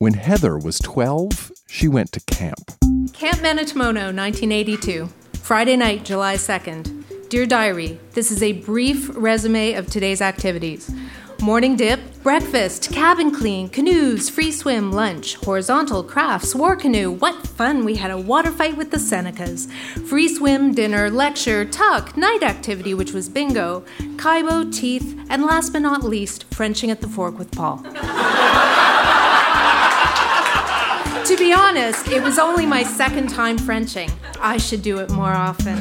When Heather was 12, she went to camp. Camp Manitomono, 1982. Friday night, July 2nd. Dear Diary, this is a brief resume of today's activities. Morning dip, breakfast, cabin clean, canoes, free swim, lunch, horizontal, crafts, war canoe. What fun! We had a water fight with the Senecas. Free swim, dinner, lecture, tuck, night activity, which was bingo, kaibo, teeth, and last but not least, Frenching at the fork with Paul. To be honest, it was only my second time Frenching. I should do it more often.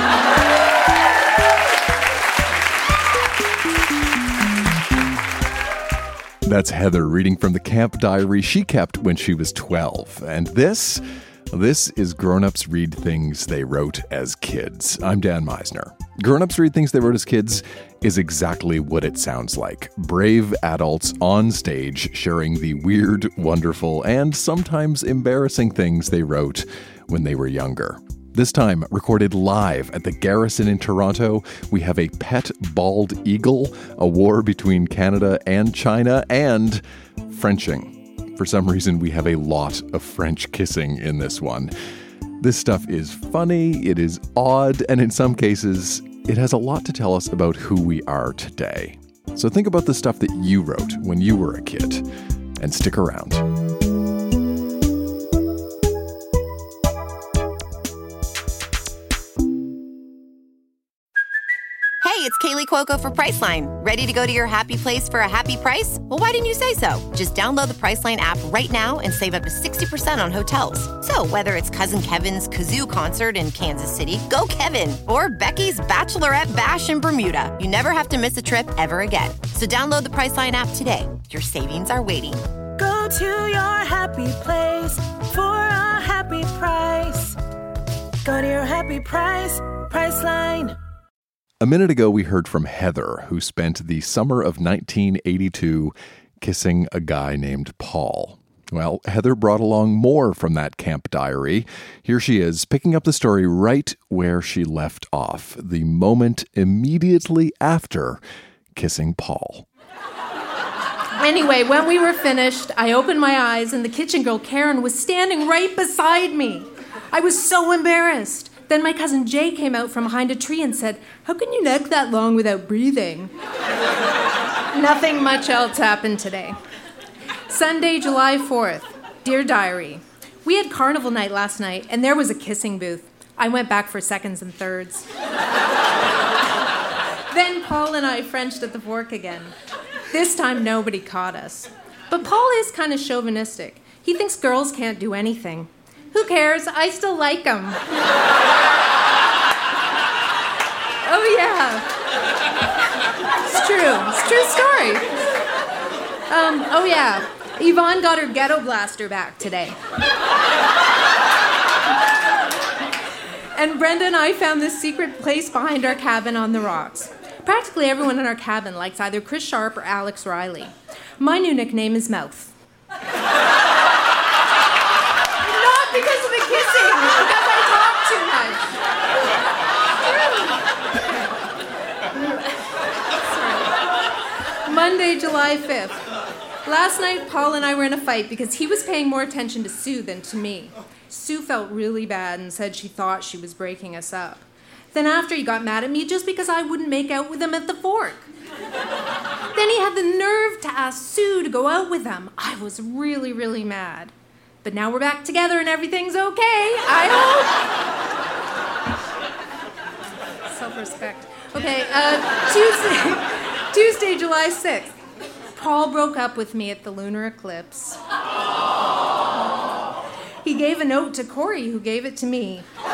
That's Heather reading from the camp diary she kept when she was 12. And this is Grown Ups Read Things They Wrote as Kids. I'm Dan Meisner. Grown Ups Read Things They Wrote as Kids is exactly what it sounds like. Brave adults on stage sharing the weird, wonderful, and sometimes embarrassing things they wrote when they were younger. This time, recorded live at the Garrison in Toronto, we have a pet bald eagle, a war between Canada and China, and Frenching. For some reason, we have a lot of French kissing in this one. This stuff is funny, it is odd, and in some cases, it has a lot to tell us about who we are today. So think about the stuff that you wrote when you were a kid, and stick around. Hey, it's Kaylee Cuoco for Priceline. Ready to go to your happy place for a happy price? Well, why didn't you say so? Just download the Priceline app right now and save up to 60% on hotels. So whether it's Cousin Kevin's Kazoo Concert in Kansas City, go Kevin, or Becky's Bachelorette Bash in Bermuda, you never have to miss a trip ever again. So download the Priceline app today. Your savings are waiting. Go to your happy place for a happy price. Go to your happy price, Priceline. A minute ago, we heard from Heather, who spent the summer of 1982 kissing a guy named Paul. Well, Heather brought along more from that camp diary. Here she is, picking up the story right where she left off, the moment immediately after kissing Paul. Anyway, when we were finished, I opened my eyes and the kitchen girl, Karen, was standing right beside me. I was so embarrassed. Then my cousin Jay came out from behind a tree and said, "How can you neck that long without breathing?" Nothing much else happened today. Sunday, July 4th. Dear Diary, we had carnival night last night, and there was a kissing booth. I went back for seconds and thirds. Then Paul and I Frenched at the fork again. This time, nobody caught us. But Paul is kind of chauvinistic. He thinks girls can't do anything. Who cares? I still like him. Oh, yeah. It's true. It's a true story. Oh, yeah. Yvonne got her ghetto blaster back today. And Brenda and I found this secret place behind our cabin on the rocks. Practically everyone in our cabin likes either Chris Sharp or Alex Riley. My new nickname is Mouth. Because of the kissing, because I talk too much. Monday, July 5th. Last night, Paul and I were in a fight because he was paying more attention to Sue than to me. Sue felt really bad and said she thought she was breaking us up. Then after, he got mad at me just because I wouldn't make out with him at the fork. Then he had the nerve to ask Sue to go out with him. I was really, really mad. But now we're back together and everything's okay, I hope. Self-respect. Okay, Tuesday, July 6th. Paul broke up with me at the lunar eclipse. He gave a note to Corey, who gave it to me.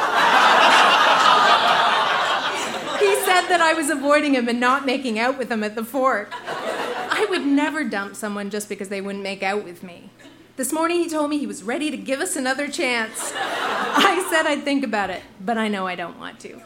He said that I was avoiding him and not making out with him at the fork. I would never dump someone just because they wouldn't make out with me. This morning he told me he was ready to give us another chance. I said I'd think about it, but I know I don't want to.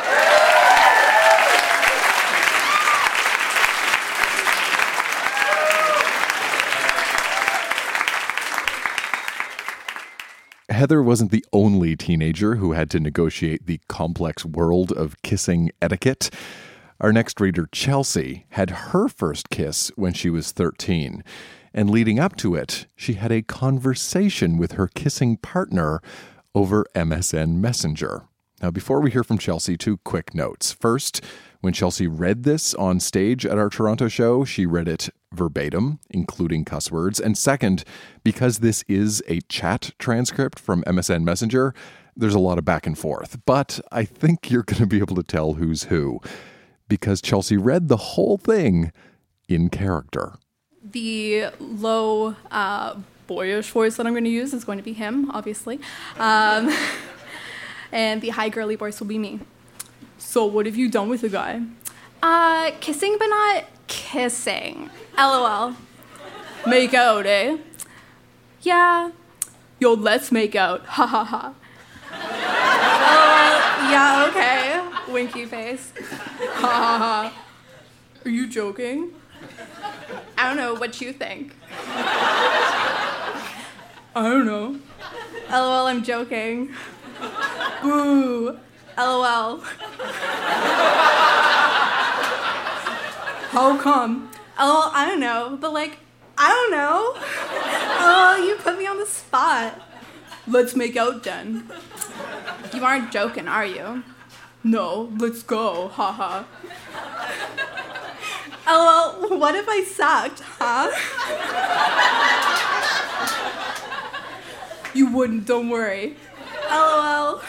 Heather wasn't the only teenager who had to negotiate the complex world of kissing etiquette. Our next reader, Chelsea, had her first kiss when she was 13. And leading up to it, she had a conversation with her kissing partner over MSN Messenger. Now, before we hear from Chelsea, 2 quick notes. First, when Chelsea read this on stage at our Toronto show, she read it verbatim, including cuss words. And second, because this is a chat transcript from MSN Messenger, there's a lot of back and forth. But I think you're going to be able to tell who's who, because Chelsea read the whole thing in character. The low, boyish voice that I'm going to use is going to be him, obviously. And the high girly voice will be me. So what have you done with the guy? Kissing but not kissing. LOL. Make out, eh? Yeah. Yo, let's make out. Ha ha ha. LOL. Yeah, okay. Winky face. Ha ha ha. Are you joking? I don't know what you think. I don't know. LOL, I'm joking. Boo. LOL. How come? LOL, I don't know. But I don't know. LOL, you put me on the spot. Let's make out then. You aren't joking, are you? No, let's go. Haha. LOL, what if I sucked, huh? You wouldn't, don't worry. LOL.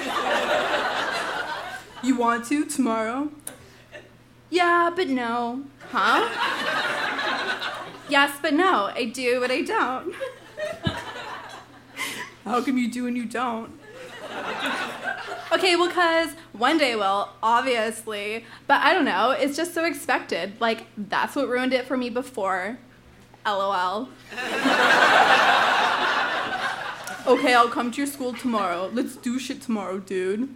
You want to tomorrow? Yeah, but no. Huh? Yes, but no. I do, but I don't. How come you do and you don't? Okay, well, because one day will, obviously. But I don't know. It's just so expected. That's what ruined it for me before. LOL. Okay, I'll come to your school tomorrow. Let's do shit tomorrow, dude.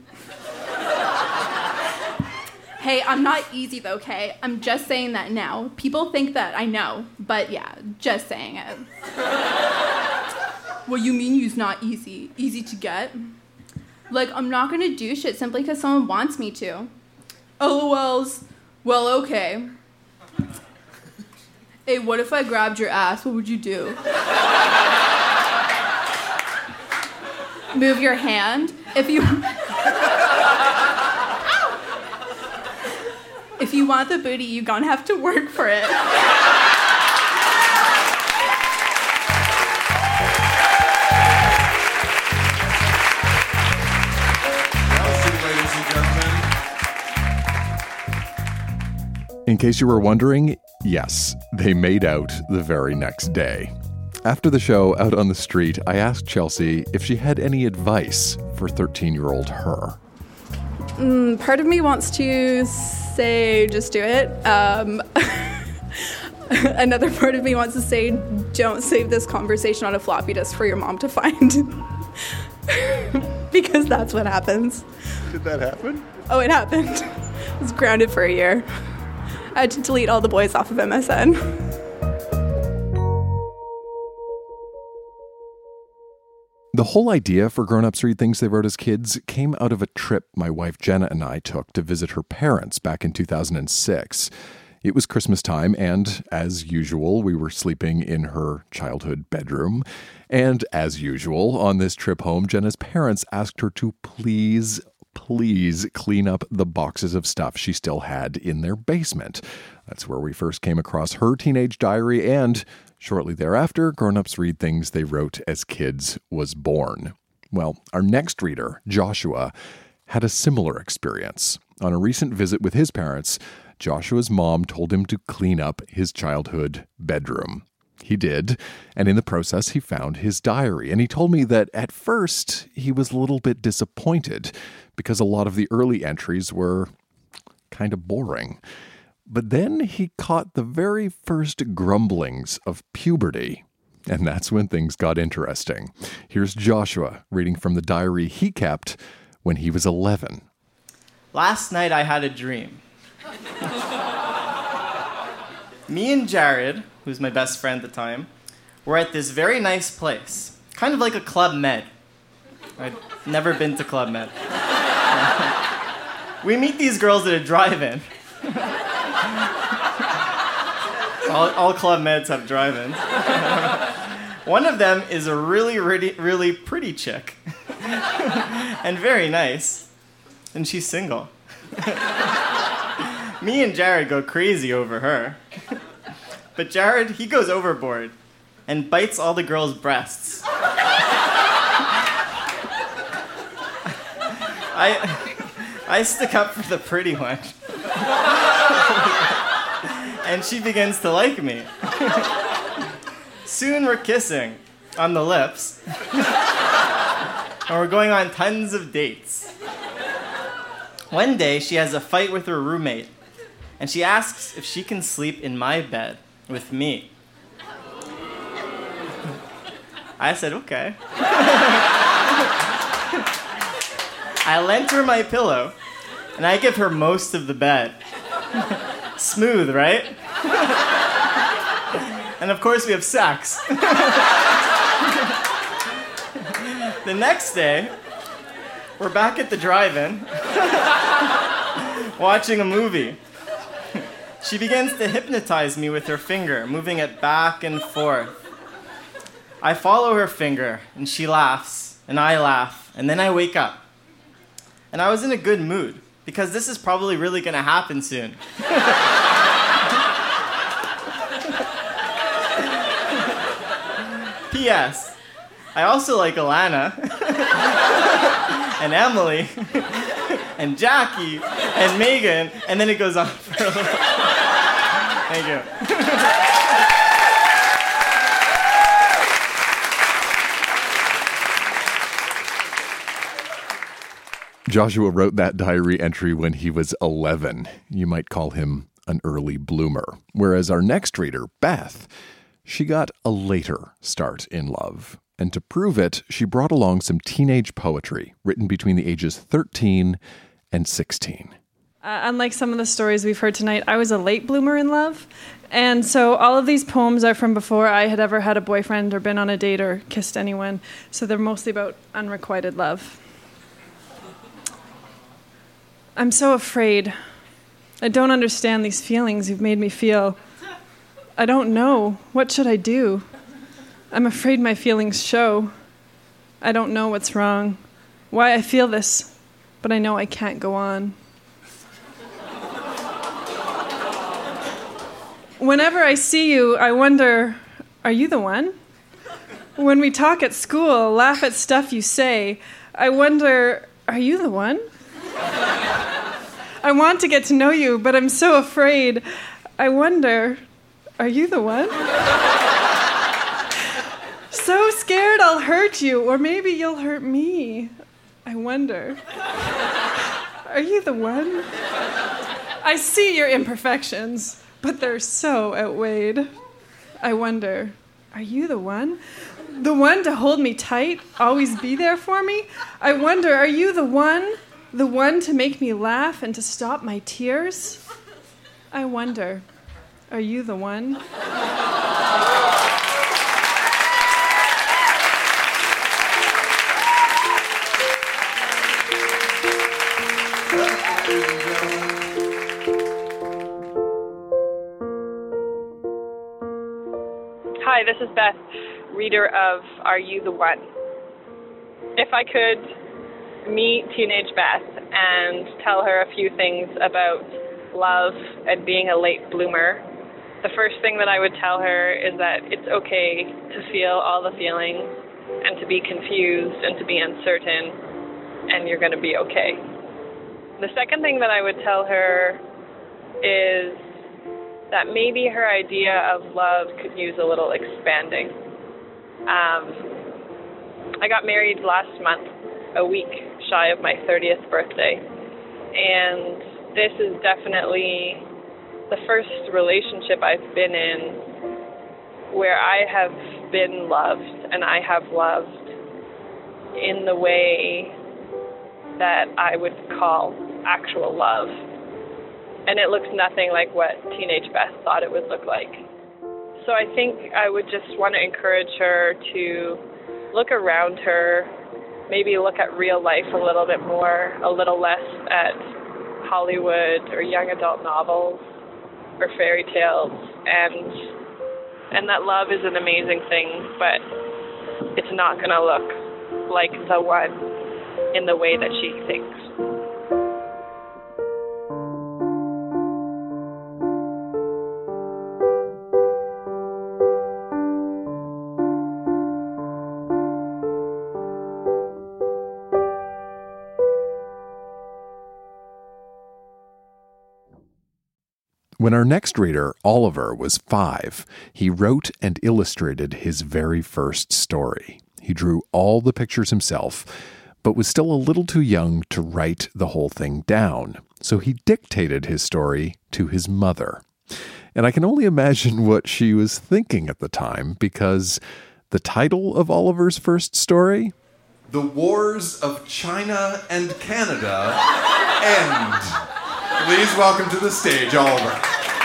Hey, I'm not easy though, okay? I'm just saying that now. People think that I know, but yeah, just saying it. What you mean you's not easy? Easy to get? I'm not gonna do shit simply because someone wants me to. LOLs. Well, okay. Hey, what if I grabbed your ass? What would you do? Move your hand. If you want the booty, you're gonna have to work for it. In case you were wondering, yes, they made out the very next day. After the show, out on the street, I asked Chelsea if she had any advice for 13-year-old her. Part of me wants to say, just do it. Another part of me wants to say, don't save this conversation on a floppy disk for your mom to find. Because that's what happens. Did that happen? Oh, it happened. I was grounded for a year. I had to delete all the boys off of MSN. The whole idea for Grown Ups Read Things They Wrote as Kids came out of a trip my wife Jenna and I took to visit her parents back in 2006. It was Christmas time, and as usual, we were sleeping in her childhood bedroom. And as usual, on this trip home, Jenna's parents asked her to please clean up the boxes of stuff she still had in their basement. That's where we first came across her teenage diary, and shortly thereafter, Grown Ups Read Things They Wrote as Kids was born. Well, our next reader, Joshua, had a similar experience. On a recent visit with his parents, Joshua's mom told him to clean up his childhood bedroom. He did, and in the process, he found his diary. And he told me that at first, he was a little bit disappointed because a lot of the early entries were kind of boring. But then he caught the very first grumblings of puberty. And that's when things got interesting. Here's Joshua reading from the diary he kept when he was 11. Last night I had a dream. Me and Jared, who's my best friend at the time, were at this very nice place. Kind of like a Club Med. I'd never been to Club Med. We meet these girls at a drive-in. All Club Meds have drive-ins. One of them is a really, really, really pretty chick. And very nice. And she's single. Me and Jared go crazy over her. But Jared, he goes overboard and bites all the girls' breasts. I stick up for the pretty one. And she begins to like me. Soon we're kissing on the lips. And we're going on tons of dates. One day, she has a fight with her roommate, and she asks if she can sleep in my bed with me. I said, okay. I lent her my pillow, and I give her most of the bed. Smooth, right? And of course, we have sex. The next day, we're back at the drive-in, watching a movie. She begins to hypnotize me with her finger, moving it back and forth. I follow her finger, and she laughs, and I laugh, and then I wake up. And I was in a good mood, because this is probably really going to happen soon. P.S. I also like Alana, and Emily, and Jackie, and Megan, and then it goes on for a little. Thank you. Joshua wrote that diary entry when he was 11. You might call him an early bloomer. Whereas our next reader, Beth, she got a later start in love. And to prove it, she brought along some teenage poetry written between the ages 13 and 16. Unlike some of the stories we've heard tonight, I was a late bloomer in love. And so all of these poems are from before I had ever had a boyfriend or been on a date or kissed anyone. So they're mostly about unrequited love. I'm so afraid. I don't understand these feelings you've made me feel. I don't know. What should I do? I'm afraid my feelings show. I don't know what's wrong, why I feel this, but I know I can't go on. Whenever I see you, I wonder, are you the one? When we talk at school, laugh at stuff you say, I wonder, are you the one? I want to get to know you, but I'm so afraid. I wonder, are you the one? So scared I'll hurt you, or maybe you'll hurt me. I wonder, are you the one? I see your imperfections, but they're so outweighed. I wonder, are you the one? The one to hold me tight, always be there for me? I wonder, are you the one? The one to make me laugh and to stop my tears? I wonder, are you the one? Hi, this is Beth, reader of Are You the One? If I could meet teenage Beth and tell her a few things about love and being a late bloomer, the first thing that I would tell her is that it's okay to feel all the feelings and to be confused and to be uncertain, and you're going to be okay. The second thing that I would tell her is that maybe her idea of love could use a little expanding. I got married last month, a week shy of my 30th birthday, and this is definitely the first relationship I've been in where I have been loved, and I have loved in the way that I would call actual love. And it looks nothing like what teenage Beth thought it would look like. So I think I would just want to encourage her to look around her, maybe look at real life a little bit more, a little less at Hollywood or young adult novels, or fairy tales, and that love is an amazing thing, but it's not going to look like the one in the way that she thinks. When our next reader, Oliver, was 5, he wrote and illustrated his very first story. He drew all the pictures himself, but was still a little too young to write the whole thing down. So he dictated his story to his mother. And I can only imagine what she was thinking at the time, because the title of Oliver's first story? The Wars of China and Canada End. Please welcome to the stage, Oliver.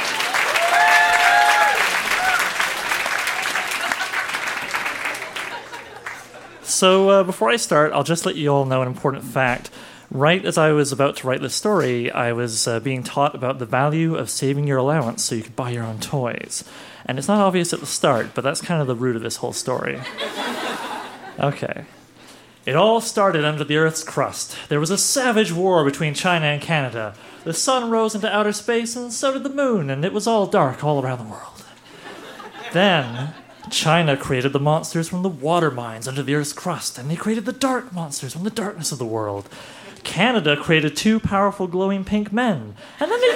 So before I start, I'll just let you all know an important fact. Right as I was about to write this story, I was being taught about the value of saving your allowance so you could buy your own toys. And it's not obvious at the start, but that's kind of the root of this whole story. Okay. It all started under the Earth's crust. There was a savage war between China and Canada. The sun rose into outer space, and so did the moon, and it was all dark all around the world. Then China created the monsters from the water mines under the Earth's crust, and they created the dark monsters from the darkness of the world. Canada created 2 powerful glowing pink men, and then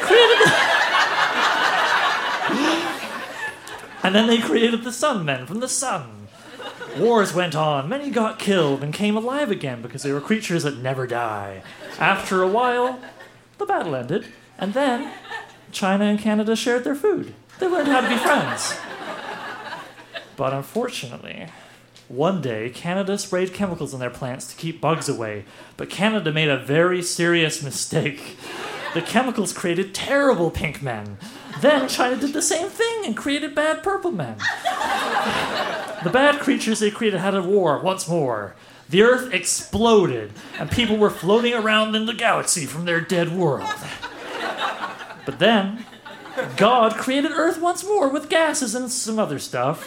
they created the sun men from the sun. Wars went on, many got killed and came alive again because they were creatures that never die. After a while, the battle ended, and then China and Canada shared their food. They learned how to be friends. But unfortunately, one day, Canada sprayed chemicals in their plants to keep bugs away, but Canada made a very serious mistake. The chemicals created terrible pink men. Then China did the same thing and created bad purple men. The bad creatures they created had a war once more. The Earth exploded, and people were floating around in the galaxy from their dead world. But then, God created Earth once more with gases and some other stuff.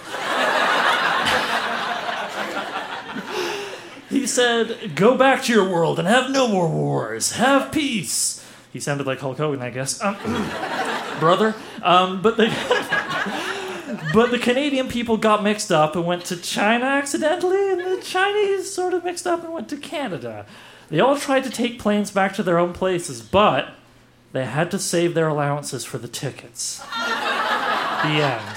He said, "Go back to your world and have no more wars. Have peace." He sounded like Hulk Hogan, I guess. Brother. But the Canadian people got mixed up and went to China accidentally, and the Chinese sort of mixed up and went to Canada. They all tried to take planes back to their own places, but they had to save their allowances for the tickets. The end.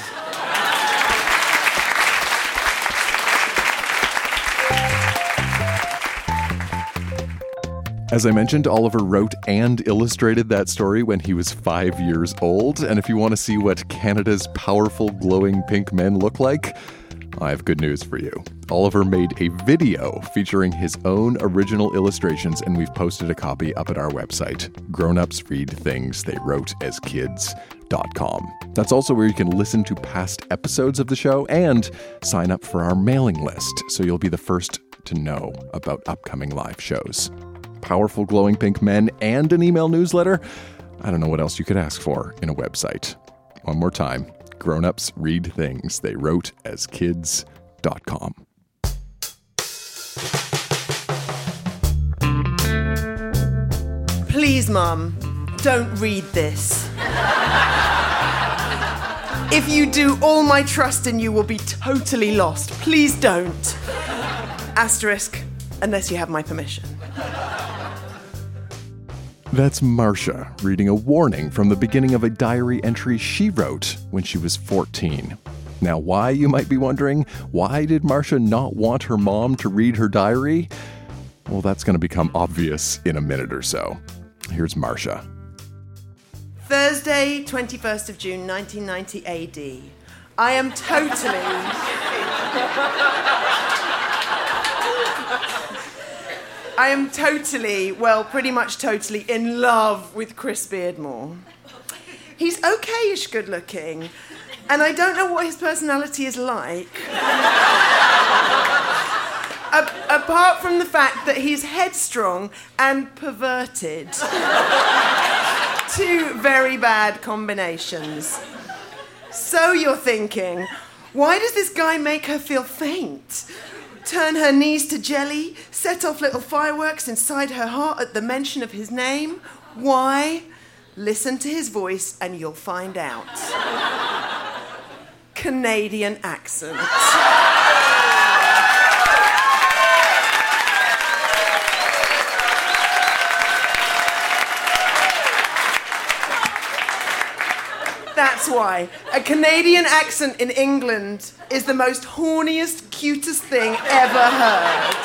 As I mentioned, Oliver wrote and illustrated that story when he was 5 years old. And if you want to see what Canada's powerful glowing pink men look like, I have good news for you. Oliver made a video featuring his own original illustrations, and we've posted a copy up at our website, grownupsreadthingsthaywroteaskids.com. That's also where you can listen to past episodes of the show and sign up for our mailing list, so you'll be the first to know about upcoming live shows. Powerful glowing pink men and an email newsletter? I don't know what else you could ask for in a website. One more time, grownupsreadthingsthaywroteaskids.com. Please, Mum, don't read this. If you do, all my trust in you will be totally lost. Please don't. Asterisk, unless you have my permission. That's Marcia reading a warning from the beginning of a diary entry she wrote when she was 14. Now, why, you might be wondering? Why did Marcia not want her mom to read her diary? Well, that's going to become obvious in a minute or so. Here's Marcia. Thursday, 21st of June, 1990 AD. I am totally... pretty much totally in love with Chris Beardmore. He's okay-ish good looking, and I don't know what his personality is like. Apart from the fact that he's headstrong and perverted. Two very bad combinations. So you're thinking, why does this guy make her feel faint? Turn her knees to jelly? Set off little fireworks inside her heart at the mention of his name? Why? Listen to his voice and you'll find out. Canadian accent. That's why. A Canadian accent in England is the most horniest, cutest thing ever heard.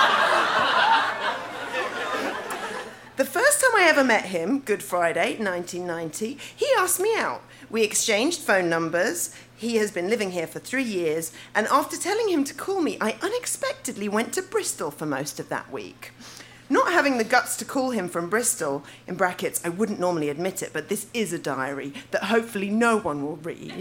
The first time I ever met him, Good Friday, 1990, he asked me out. We exchanged phone numbers. He has been living here for 3 years, and after telling him to call me, I unexpectedly went to Bristol for most of that week. Not having the guts to call him from Bristol, in brackets, I wouldn't normally admit it, but this is a diary that hopefully no one will read.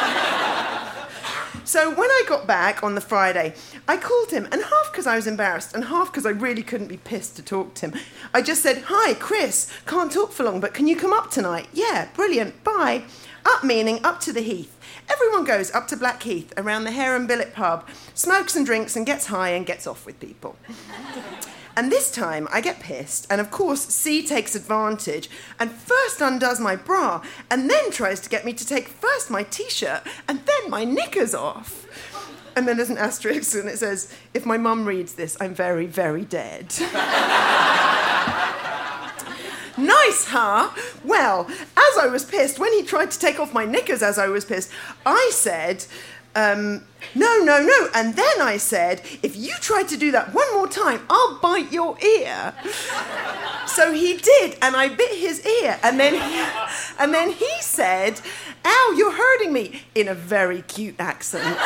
So when I got back on the Friday, I called him, and half because I was embarrassed, and half because I really couldn't be pissed to talk to him. I just said, "Hi, Chris, can't talk for long, but can you come up tonight?" "Yeah, brilliant, bye." Up meaning up to the Heath. Everyone goes up to Blackheath, around the Hare and Billet pub, smokes and drinks and gets high and gets off with people. And this time, I get pissed, and of course, C takes advantage, and first undoes my bra, and then tries to get me to take first my T-shirt, and then my knickers off. And then there's an asterisk, and it says, "If my mum reads this, I'm very, very dead." Nice, huh? Well, as I was pissed, when he tried to take off my knickers as I was pissed, I said, no. And then I said, "If you try to do that one more time, I'll bite your ear." So he did, and I bit his ear. And then he said, "Ow, you're hurting me," in a very cute accent.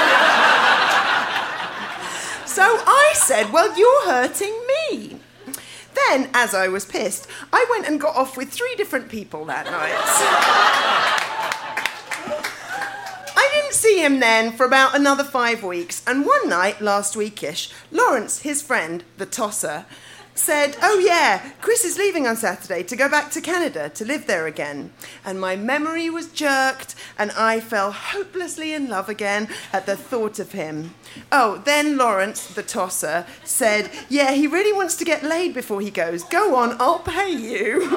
So I said, "Well, you're hurting me." Then, as I was pissed, I went and got off with 3 different people that night. I didn't see him then for about another 5 weeks, and one night, last weekish, Lawrence, his friend, the tosser, said, "Oh yeah, Chris is leaving on Saturday to go back to Canada to live there again." And my memory was jerked, and I fell hopelessly in love again at the thought of him. Oh, then Lawrence, the tosser, said, "Yeah, he really wants to get laid before he goes. Go on, I'll pay you."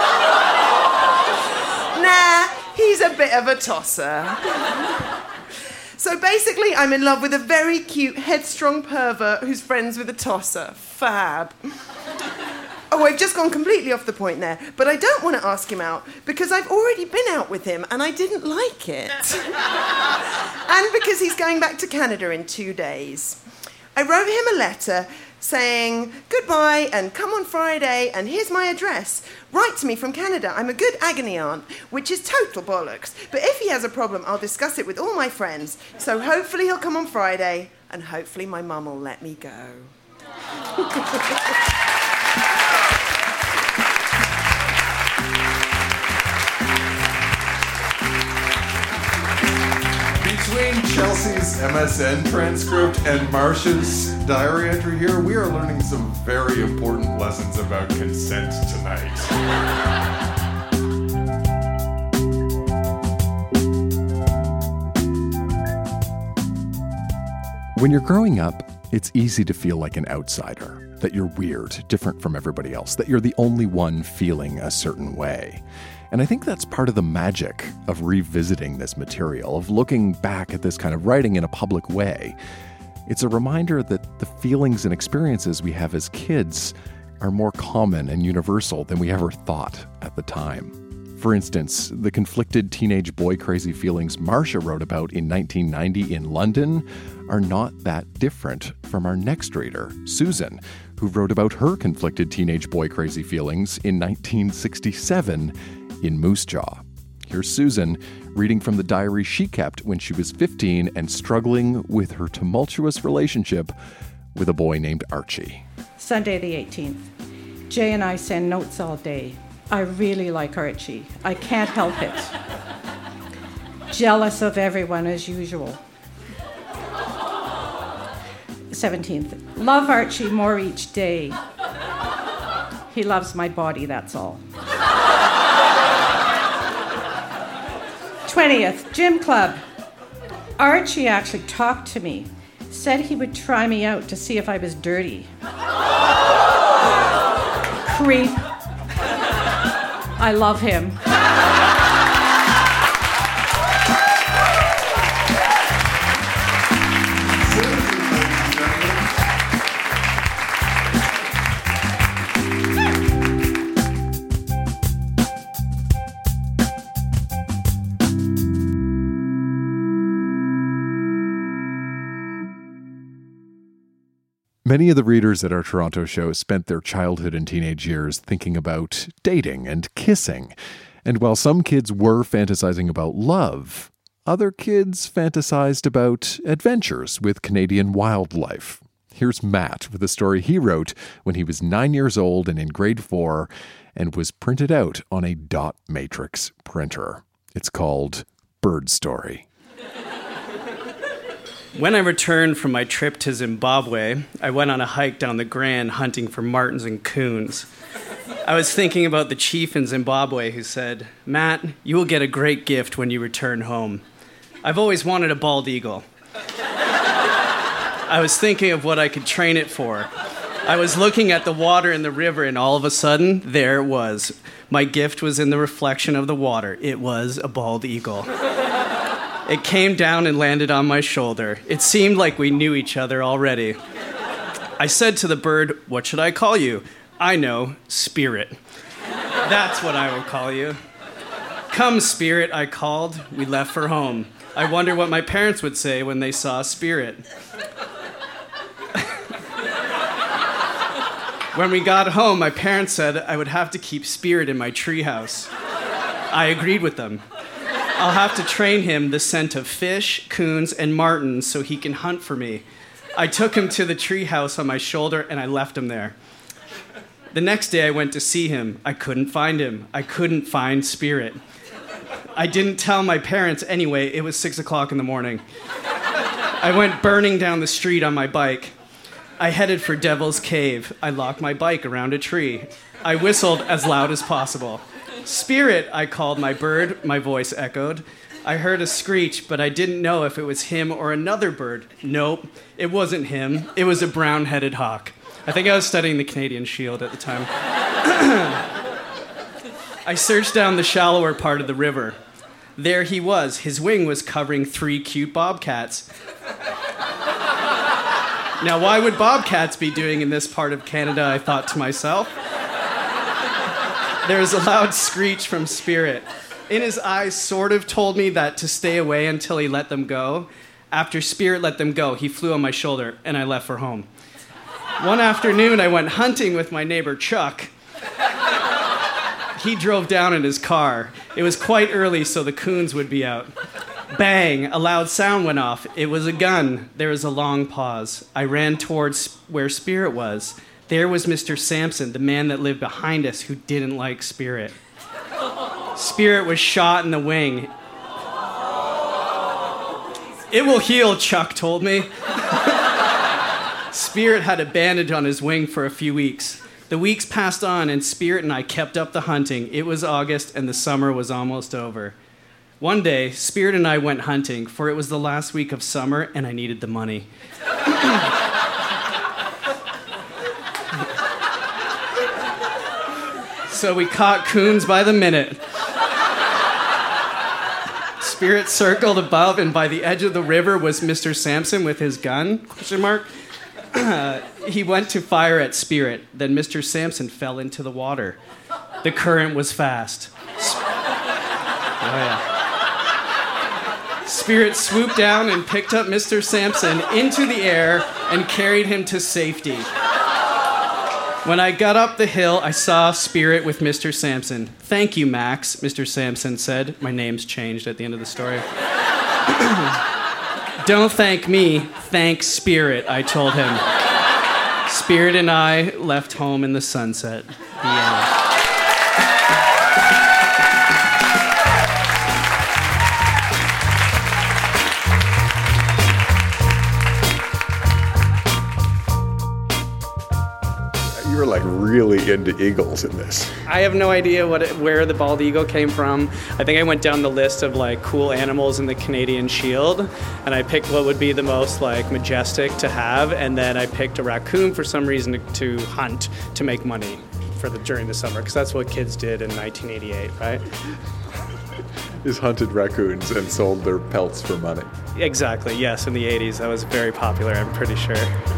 Nah, he's a bit of a tosser. So basically, I'm in love with a very cute, headstrong pervert who's friends with a tosser. Fab. Oh, I've just gone completely off the point there, but I don't want to ask him out because I've already been out with him and I didn't like it. And because he's going back to Canada in 2 days. I wrote him a letter saying, "Goodbye and come on Friday and here's my address. Write to me from Canada. I'm a good agony aunt," which is total bollocks. But if he has a problem, I'll discuss it with all my friends. So hopefully he'll come on Friday and hopefully my mum will let me go. Between Chelsea's MSN transcript and Marcia's diary entry here, we are learning some very important lessons about consent tonight. When you're growing up, it's easy to feel like an outsider, that you're weird, different from everybody else, that you're the only one feeling a certain way. And I think that's part of the magic of revisiting this material, of looking back at this kind of writing in a public way. It's a reminder that the feelings and experiences we have as kids are more common and universal than we ever thought at the time. For instance, the conflicted teenage boy crazy feelings Marcia wrote about in 1990 in London are not that different from our next reader, Susan, who wrote about her conflicted teenage boy crazy feelings in 1967 in Moose Jaw. Here's Susan reading from the diary she kept when she was 15 and struggling with her tumultuous relationship with a boy named Archie. Sunday the 18th. Jay and I send notes all day. I really like Archie. I can't help it. Jealous of everyone as usual. 17th. Love Archie more each day. He loves my body, that's all. 20th, gym club. Archie actually talked to me. Said he would try me out to see if I was dirty. Creep. I love him. Many of the readers at our Toronto show spent their childhood and teenage years thinking about dating and kissing. And while some kids were fantasizing about love, other kids fantasized about adventures with Canadian wildlife. Here's Matt with a story he wrote when he was 9 years old and in grade 4 and was printed out on a dot matrix printer. It's called Bird Story. When I returned from my trip to Zimbabwe, I went on a hike down the Grand hunting for martens and coons. I was thinking about the chief in Zimbabwe who said, "Matt, you will get a great gift when you return home. I've always wanted a bald eagle." I was thinking of what I could train it for. I was looking at the water in the river, and all of a sudden, there it was. My gift was in the reflection of the water. It was a bald eagle. It came down and landed on my shoulder. It seemed like we knew each other already. I said to the bird, "What should I call you?" "I know, Spirit." "That's what I will call you." "Come, Spirit," I called. We left for home. I wonder what my parents would say when they saw Spirit. When we got home, my parents said I would have to keep Spirit in my treehouse. I agreed with them. I'll have to train him the scent of fish, coons, and martens so he can hunt for me. I took him to the treehouse on my shoulder and I left him there. The next day I went to see him. I couldn't find him. I couldn't find Spirit. I didn't tell my parents anyway. It was 6 o'clock in the morning. I went burning down the street on my bike. I headed for Devil's Cave. I locked my bike around a tree. I whistled as loud as possible. "Spirit," I called my bird. My voice echoed. I heard a screech, but I didn't know if it was him or another bird. Nope, it wasn't him. It was a brown-headed hawk. I think I was studying the Canadian Shield at the time. I searched down the shallower part of the river. There he was. His wing was covering 3 cute bobcats. Now, why would bobcats be doing in this part of Canada, I thought to myself. There was a loud screech from Spirit. In his eyes sort of told me that to stay away until he let them go. After Spirit let them go, he flew on my shoulder, and I left for home. One afternoon, I went hunting with my neighbor Chuck. He drove down in his car. It was quite early, so the coons would be out. Bang! A loud sound went off. It was a gun. There was a long pause. I ran towards where Spirit was. There was Mr. Sampson, the man that lived behind us who didn't like Spirit. Spirit was shot in the wing. "It will heal," Chuck told me. Spirit had a bandage on his wing for a few weeks. The weeks passed on, and Spirit and I kept up the hunting. It was August, and the summer was almost over. One day, Spirit and I went hunting, for it was the last week of summer, and I needed the money. So we caught coons by the minute. Spirit circled above, and by the edge of the river was Mr. Sampson with his gun, ? He went to fire at Spirit. Then Mr. Sampson fell into the water. The current was fast. Spirit swooped down and picked up Mr. Sampson into the air and carried him to safety. When I got up the hill, I saw Spirit with Mr. Sampson. "Thank you, Max," Mr. Sampson said. My name's changed at the end of the story. "Don't thank me, thank Spirit," I told him. Spirit and I left home in the sunset. The end. were like really into eagles in this. I have no idea where the bald eagle came from. I think I went down the list of like cool animals in the Canadian Shield, and I picked what would be the most like majestic to have, and then I picked a raccoon for some reason to hunt to make money during the summer, because that's what kids did in 1988, right? Just hunted raccoons and sold their pelts for money. Exactly, yes, in the 80s. That was very popular, I'm pretty sure.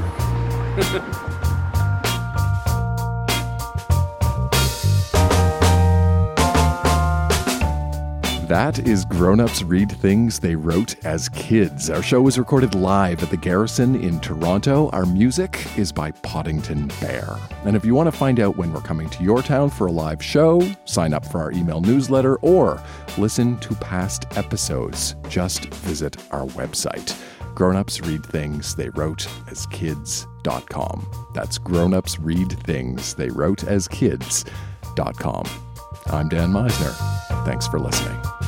That is Grown-Ups Read Things They Wrote as Kids. Our show was recorded live at the Garrison in Toronto. Our music is by Poddington Bear. And if you want to find out when we're coming to your town for a live show, sign up for our email newsletter, or listen to past episodes, just visit our website, Grown-Ups Read Things They Wrote as Kids.com. That's Grown-Ups Read Things They Wrote as Kids.com. I'm Dan Meisner. Thanks for listening.